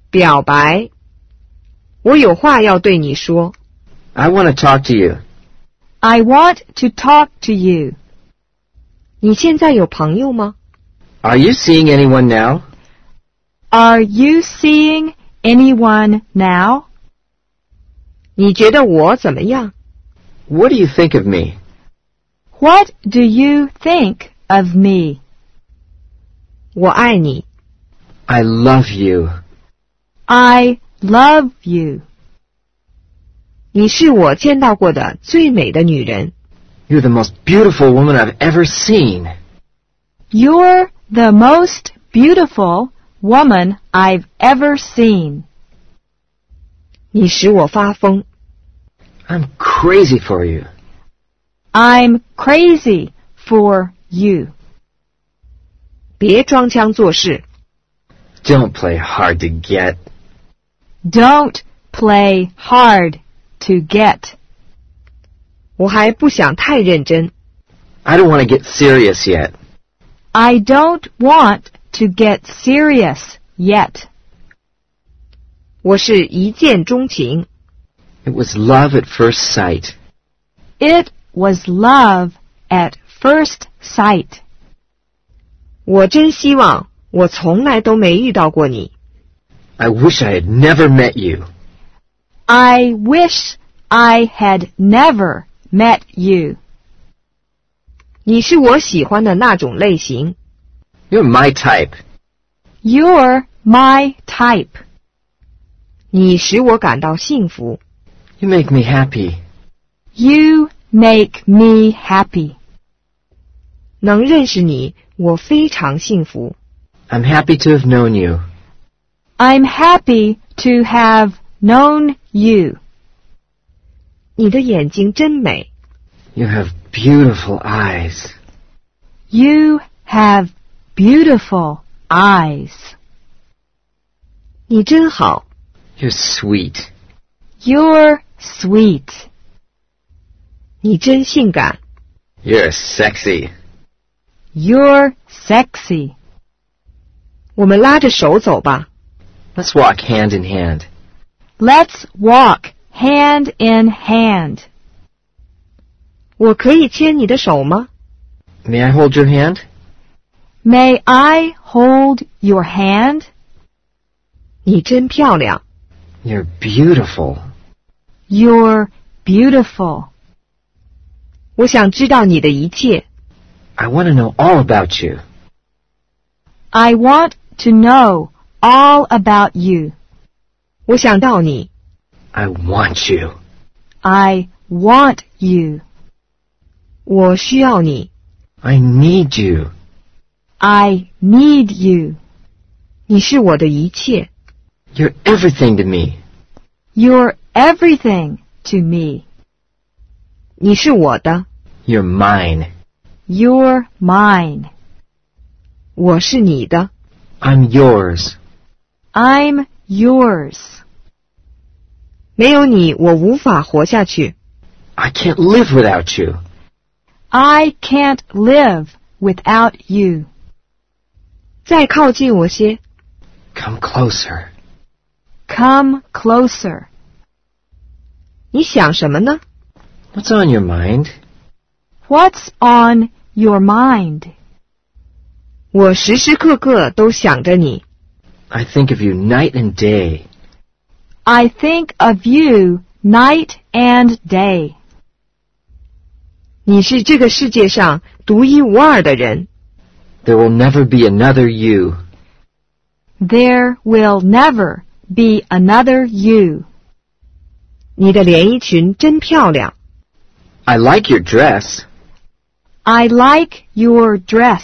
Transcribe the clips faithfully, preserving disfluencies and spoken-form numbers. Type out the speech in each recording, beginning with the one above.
表白。我有话要对你说。 I want to talk to you. I want to talk to you. 你现在有朋友吗？ Are you seeing anyone now? Are you seeing anyone now? 你觉得我怎么样？ What do you think of me? What do you think of me? 我爱你。 I love you. I love you. 你是我见到过的最美的女人。 You're the most beautiful woman I've ever seen. You're the most beautiful woman I've ever seen. 你使我发疯。 I'm crazy for you. I'm crazy for you. 别装腔作势。 Don't play hard to get. Don't play hard to get. 我还不想太认真。 I don't want to get serious yet. I don't want to get serious yet. 我是一见钟情。 It was love at first sight. It was love at first sight. 我真希望我从来都没遇到过你。 I wish I had never met you. I wish I had never met you. 你是我喜欢的那种类型。 You're my type. You're my type. 你使我感到幸福。 You make me happy. You make me happy. 能认识你，我非常幸福。 I'm happy to have known you. I'm happy to have known you. 你的眼睛真美。 You have beautiful eyes. You have beautiful eyes. 你真好。 You're sweet. You're sweet. 你真性感。 You're sexy. You're sexy. 我们拉着手走吧。 Let's walk hand in hand. Let's walk hand in hand. 我可以牵你的手吗？ May I hold your hand? May I hold your hand? 你真漂亮。 You're beautiful. You're beautiful. 我想知道你的一切。 I want to know all about you. I want to know all about you. 我想到你。 I want you. I want you. 我需要你。 I need you. I need you. 你是我的一切。 You're everything to me. You're everything to me. 你是我的。 You're mine. You're mine. 我是你的。 I'm yours. I'm yours. 没有你，我无法活下去。 I can't live without you. I can't live without you. 再靠近我些。 Come closer. Come closer. 你想什么呢？ What's on your mind? What's on your mind? 我时时刻刻都想着你。 I think of you night and day. I think of you night and day. 你是这个世界上独一无二的人。 There will never be another you. There will never be another you. 你的连衣裙真漂亮。 I like your dress. I like your dress.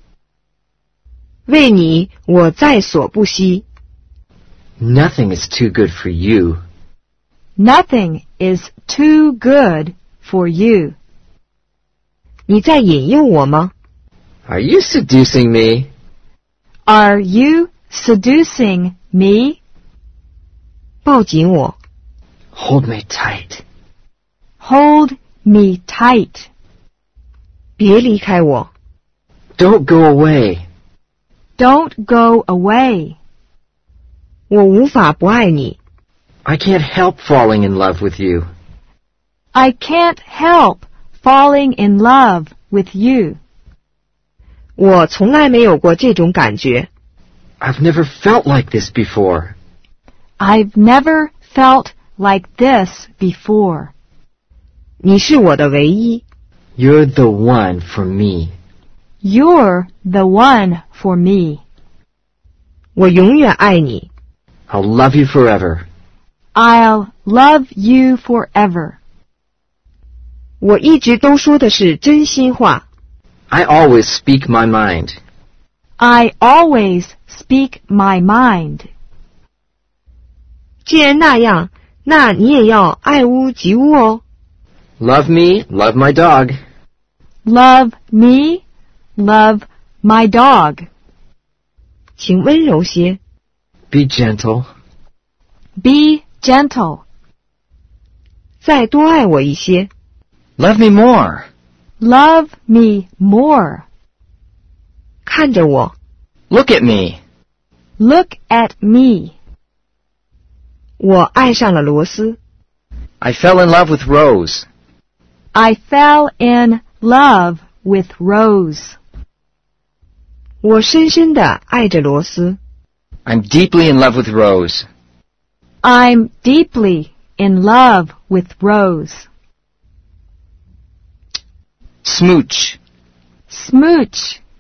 为你，我在所不惜。 Nothing is too good for you. Nothing is too good for you. 你在引诱我吗？ Are you seducing me? Are you seducing me? 抱紧我。 Hold me tight. Hold me tight. 别离开我。 Don't go away. Don't go away. 我无法不爱你。 I can't help falling in love with you. I can't help falling in love with you. 我从来没有过这种感觉。 I've never felt like this before. I've never felt like this before. 你是我的唯一。 You're the one for me. You're the one for me. 我永远爱你。 I'll love you forever. I'll love you forever. 我一直都说的是真心话。 I always speak my mind. I always speak my mind. 既然那样，那你也要爱屋及乌哦。 Love me, love my dog. Love me, love my dog. 请温柔些。 Be gentle. Be gentle. 再多爱我一些。 Love me more. Love me more. 看着我。 Look at me. Look at me. 我爱上了罗斯。 I fell in love with Rose. I fell in love with Rose. 我深深地爱着罗斯。 I'm deeply in love with Rose. I'm deeply in love with Rose. Smooch. Smooch.